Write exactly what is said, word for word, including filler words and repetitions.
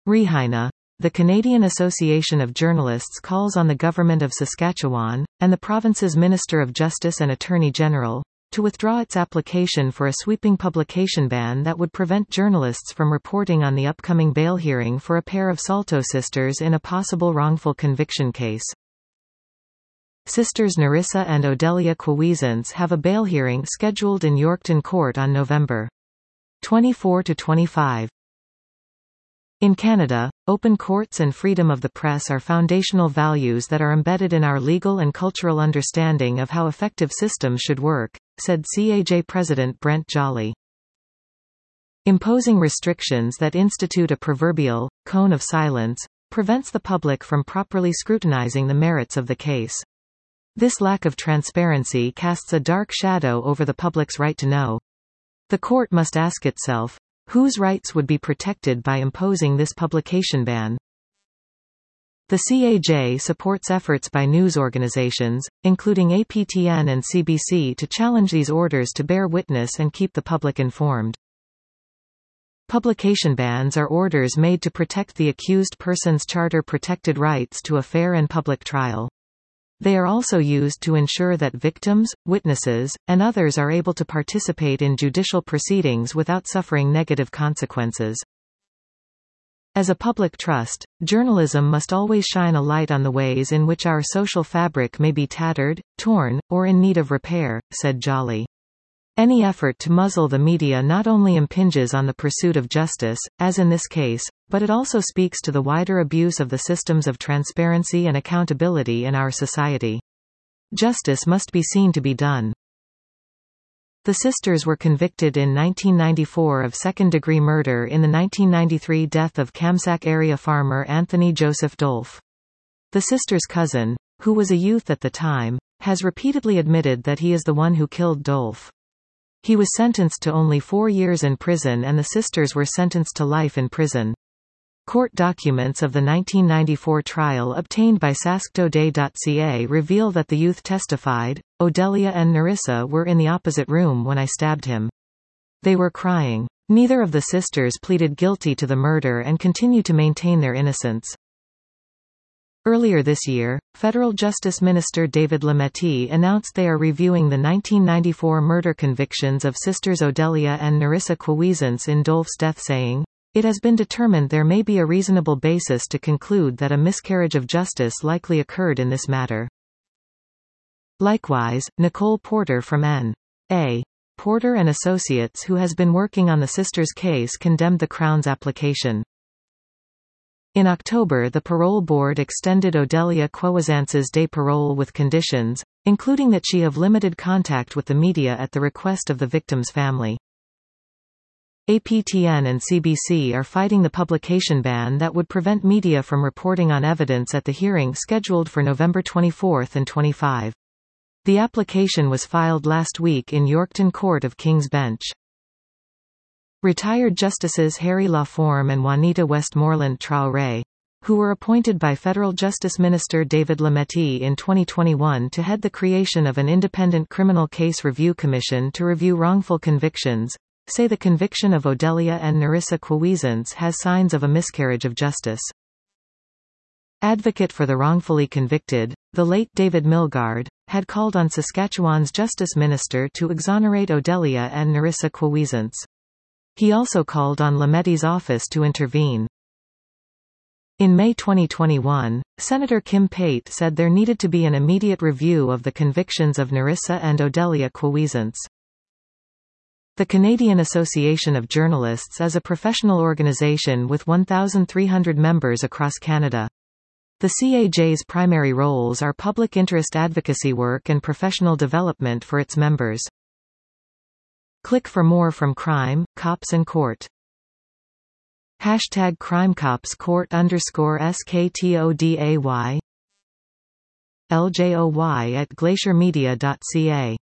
Rihaina. The Canadian Association of Journalists calls on the Government of Saskatchewan, and the province's Minister of Justice and Attorney General, to withdraw its application for a sweeping publication ban that would prevent journalists from reporting on the upcoming bail hearing for a pair of Salto sisters in a possible wrongful conviction case. Sisters Nerissa and Odelia Kwezance have a bail hearing scheduled in Yorkton Court on November twenty-fourth to twenty-fifth. In Canada, open courts and freedom of the press are foundational values that are embedded in our legal and cultural understanding of how effective systems should work, said C A J President Brent Jolly. Imposing restrictions that institute a proverbial cone of silence prevents the public from properly scrutinizing the merits of the case. This lack of transparency casts a dark shadow over the public's right to know. The court must ask itself, whose rights would be protected by imposing this publication ban? The C A J supports efforts by news organizations, including A P T N and C B C, to challenge these orders to bear witness and keep the public informed. Publication bans are orders made to protect the accused person's charter-protected rights to a fair and public trial. They are also used to ensure that victims, witnesses, and others are able to participate in judicial proceedings without suffering negative consequences. As a public trust, journalism must always shine a light on the ways in which our social fabric may be tattered, torn, or in need of repair, said Jolly. Any effort to muzzle the media not only impinges on the pursuit of justice, as in this case, but it also speaks to the wider abuse of the systems of transparency and accountability in our society. Justice must be seen to be done. The sisters were convicted in nineteen ninety-four of second-degree murder in the nineteen ninety-three death of Kamsack area farmer Anthony Joseph Dolph. The sisters' cousin, who was a youth at the time, has repeatedly admitted that he is the one who killed Dolph. He was sentenced to only four years in prison and the sisters were sentenced to life in prison. Court documents of the nineteen ninety-four trial obtained by sask today dot c a reveal that the youth testified, "Odelia and Nerissa were in the opposite room when I stabbed him. They were crying." Neither of the sisters pleaded guilty to the murder and continue to maintain their innocence. Earlier this year, Federal Justice Minister David Lametti announced they are reviewing the nineteen ninety-four murder convictions of sisters Odelia and Nerissa Kwezance in Dolph's death, saying, "It has been determined there may be a reasonable basis to conclude that a miscarriage of justice likely occurred in this matter." Likewise, Nicole Porter from N A Porter and Associates, who has been working on the sisters' case, condemned the Crown's application. In October, the parole board extended Odelia Kwezance's day parole with conditions, including that she have limited contact with the media at the request of the victim's family. A P T N and C B C are fighting the publication ban that would prevent media from reporting on evidence at the hearing scheduled for November twenty-fourth and twenty-fifth. The application was filed last week in Yorkton Court of King's Bench. Retired Justices Harry Laforme and Juanita Westmoreland Traoré, who were appointed by Federal Justice Minister David Lametti in twenty twenty-one to head the creation of an independent criminal case review commission to review wrongful convictions, say the conviction of Odelia and Nerissa Kwezance has signs of a miscarriage of justice. Advocate for the wrongfully convicted, the late David Milgaard, had called on Saskatchewan's Justice Minister to exonerate Odelia and Nerissa Kwezance. He also called on Lametti's office to intervene. In May twenty twenty-one, Senator Kim Pate said there needed to be an immediate review of the convictions of Nerissa and Odelia Kwezance. The Canadian Association of Journalists is a professional organization with one thousand three hundred members across Canada. The C A J's primary roles are public interest advocacy work and professional development for its members. Click for more from Crime, Cops and Court. Hashtag CrimeCops Court underscore SKTODAY L J O Y at glacier media dot C A